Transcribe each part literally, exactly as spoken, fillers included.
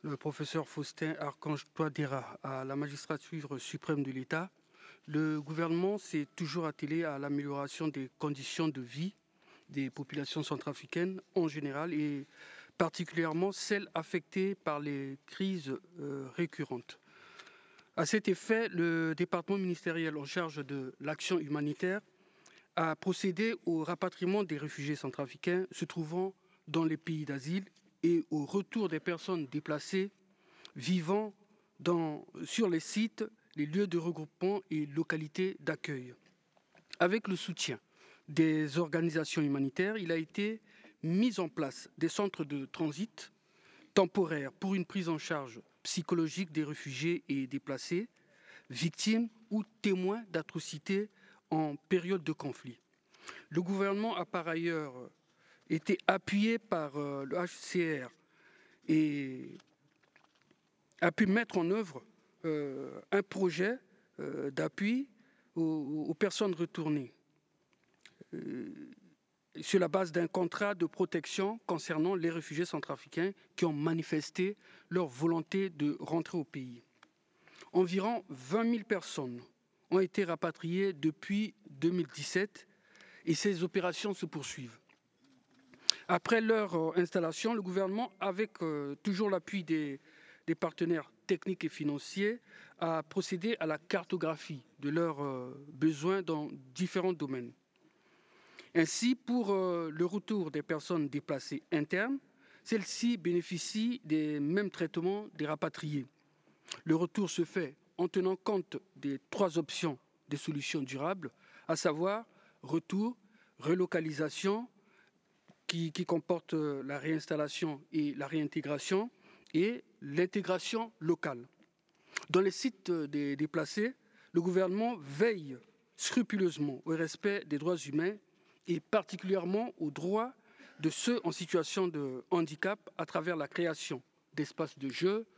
le professeur Faustin Archange Touadéra à la magistrature suprême de l'État, le gouvernement s'est toujours attelé à l'amélioration des conditions de vie des populations centrafricaines en général et particulièrement celles affectées par les crises euh, récurrentes. À cet effet, le département ministériel en charge de l'action humanitaire a procédé au rapatriement des réfugiés centrafricains se trouvant dans les pays d'asile et au retour des personnes déplacées vivant dans, sur les sites, les lieux de regroupement et localités d'accueil. Avec le soutien des organisations humanitaires, il a été mis en place des centres de transit temporaires pour une prise en charge psychologique des réfugiés et déplacés, victimes ou témoins d'atrocités en période de conflit. Le gouvernement a par ailleurs été appuyé par euh, le H C R et a pu mettre en œuvre euh, un projet euh, d'appui aux, aux personnes retournées euh, sur la base d'un contrat de protection concernant les réfugiés centrafricains qui ont manifesté leur volonté de rentrer au pays. Environ vingt mille personnes ont été rapatriées depuis deux mille dix-sept et ces opérations se poursuivent. Après leur euh, installation, le gouvernement, avec euh, toujours l'appui des, des partenaires techniques et financiers, a procédé à la cartographie de leurs euh, besoins dans différents domaines. Ainsi, pour euh, le retour des personnes déplacées internes, celles-ci bénéficient des mêmes traitements des rapatriés. Le retour se fait en tenant compte des trois options des solutions durables, à savoir retour, relocalisation, qui, qui comporte la réinstallation et la réintégration, et l'intégration locale. Dans les sites des déplacés, le gouvernement veille scrupuleusement au respect des droits humains et particulièrement aux droits de ceux en situation de handicap à travers la création d'espaces de jeu,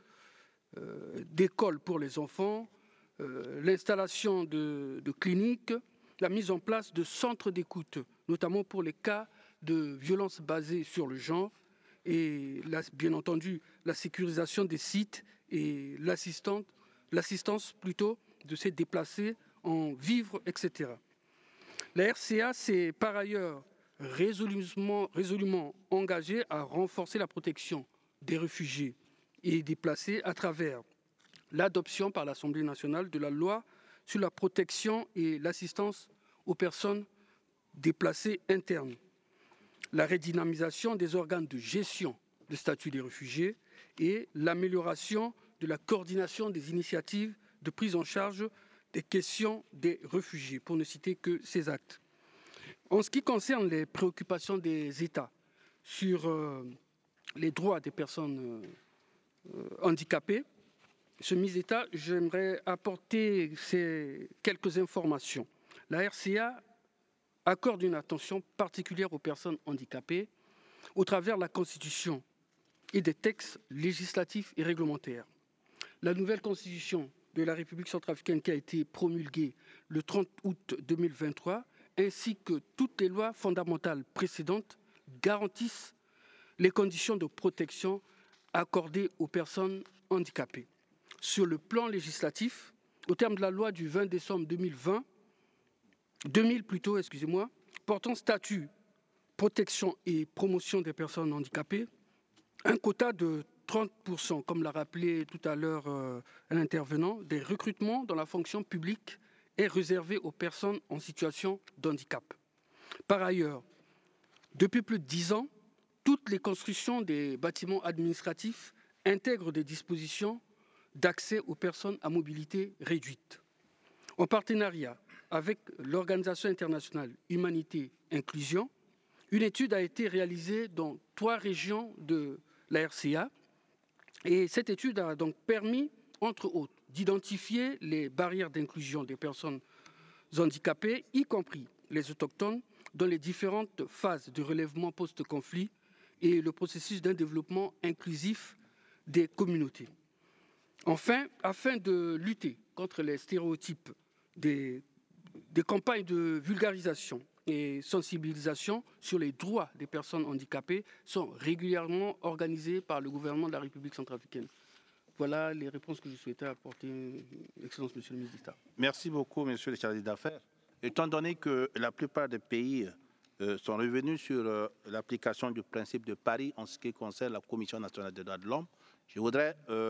euh, d'écoles pour les enfants, euh, l'installation de, de cliniques, la mise en place de centres d'écoute, notamment pour les cas de violences basées sur le genre, et la, bien entendu la sécurisation des sites et l'assistance plutôt de ces déplacés en vivres, et cetera. La R C A s'est par ailleurs résolument, résolument engagée à renforcer la protection des réfugiés et déplacés à travers l'adoption par l'Assemblée nationale de la loi sur la protection et l'assistance aux personnes déplacées internes, la redynamisation des organes de gestion du statut des réfugiés et l'amélioration de la coordination des initiatives de prise en charge des questions des réfugiés, pour ne citer que ces actes. En ce qui concerne les préoccupations des États sur euh, les droits des personnes euh, handicapées, ce mis état, j'aimerais apporter ces quelques informations. La R C A accorde une attention particulière aux personnes handicapées au travers de la Constitution et des textes législatifs et réglementaires. La nouvelle Constitution de la République centrafricaine qui a été promulguée le trente août deux mille vingt-trois, ainsi que toutes les lois fondamentales précédentes, garantissent les conditions de protection accordées aux personnes handicapées. Sur le plan législatif, au terme de la loi du vingt décembre deux mille vingt, deux mille plutôt, excusez-moi, portant statut, protection et promotion des personnes handicapées, un quota de trente pour cent, comme l'a rappelé tout à l'heure euh, l'intervenant, des recrutements dans la fonction publique est réservé aux personnes en situation de handicap. Par ailleurs, depuis plus de dix ans, toutes les constructions des bâtiments administratifs intègrent des dispositions d'accès aux personnes à mobilité réduite. En partenariat avec l'Organisation internationale Humanité Inclusion, une étude a été réalisée dans trois régions de la R C A et cette étude a donc permis, entre autres, d'identifier les barrières d'inclusion des personnes handicapées, y compris les autochtones, dans les différentes phases de relèvement post-conflit et le processus d'un développement inclusif des communautés. Enfin, afin de lutter contre les stéréotypes, des, des campagnes de vulgarisation et sensibilisation sur les droits des personnes handicapées sont régulièrement organisées par le gouvernement de la République centrafricaine. Voilà les réponses que je souhaitais apporter, Excellence Monsieur le ministre d'État. Merci beaucoup, Monsieur le chargé d'affaires. Étant donné que la plupart des pays euh, sont revenus sur euh, l'application du principe de Paris en ce qui concerne la Commission nationale des droits de l'homme, je voudrais... Euh,